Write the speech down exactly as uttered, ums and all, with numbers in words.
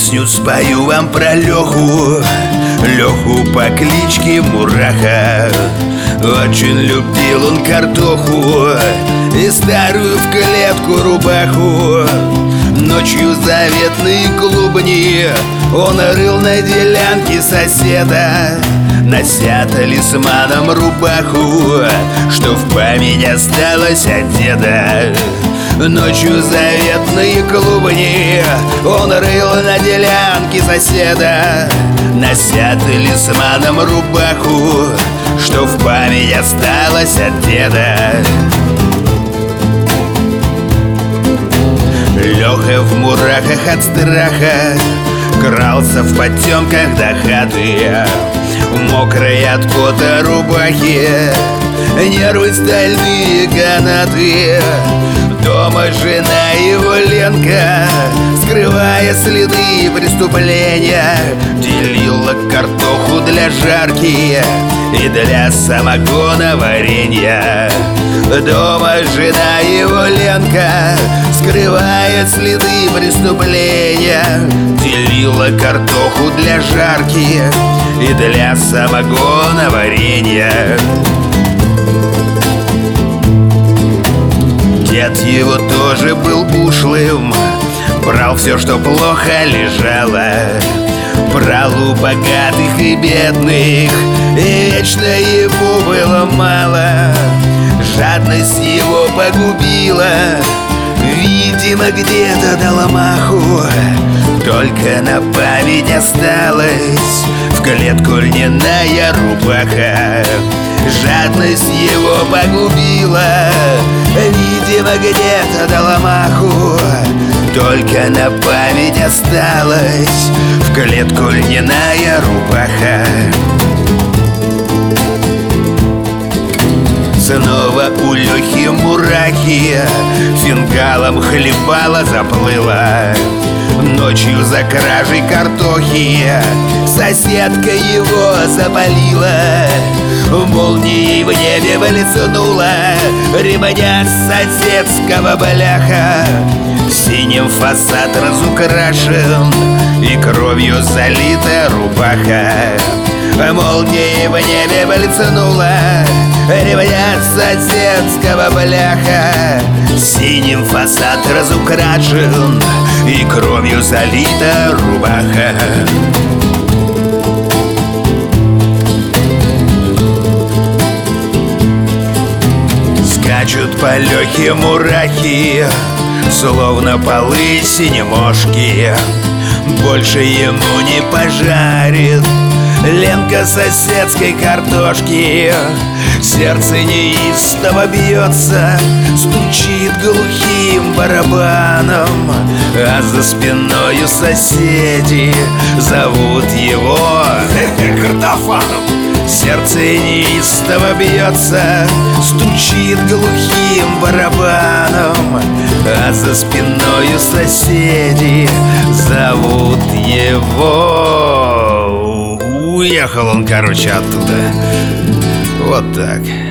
Песню спою вам про Леху, Леху по кличке Мураха. Очень любил он картоху и старую в клетку рубаху. Ночью заветные клубни он рыл на делянке соседа, нося талисманом рубаху, что в память осталось от деда. Ночью заветные клубни он рыл на делянке соседа, нося талисманом рубаху, что в память осталось от деда. Леха в мурахах от страха крался в потемках до хаты, мокрой от пота рубахи, нервы стальные канаты. Дома жена его Ленка, скрывая следы преступления, делила картоху для жарки и для самогона варенья. Дома жена его Ленка, скрывая следы преступления, делила картоху для жарки и для самогона варенья. Дед его тоже был ушлым, брал все, что плохо лежало, брал у богатых и бедных, и вечно ему было мало. Жадность его погубила, видимо, где-то дала маху. Только на память осталась в клетку льняная рубаха. Жадность его погубила, видимо, где-то дала маху. Только на память осталась в клетку льняная рубаха. Снова у Лехи Мурахи фингалом хлебала заплыла. Ночью за кражей картохи соседка его запалила. Молнией в небе блеснула ремня соседского бляха. Синим фасад разукрашен и кровью залита рубаха. Молнией в небе блеснула ремня соседского бляха. Синим фасад разукрашен и кровью залита рубаха. Скачут по Лехе мурахи, словно по лысине мошки. Больше ему не пожарит Ленка соседской картошки. Сердце неистово бьется, стучит глухим барабаном, а за спиною соседи зовут его картофаном. Сердце неистово бьется, стучит глухим барабаном, а за спиною соседи зовут его. Уехал он, короче, оттуда. Вот так.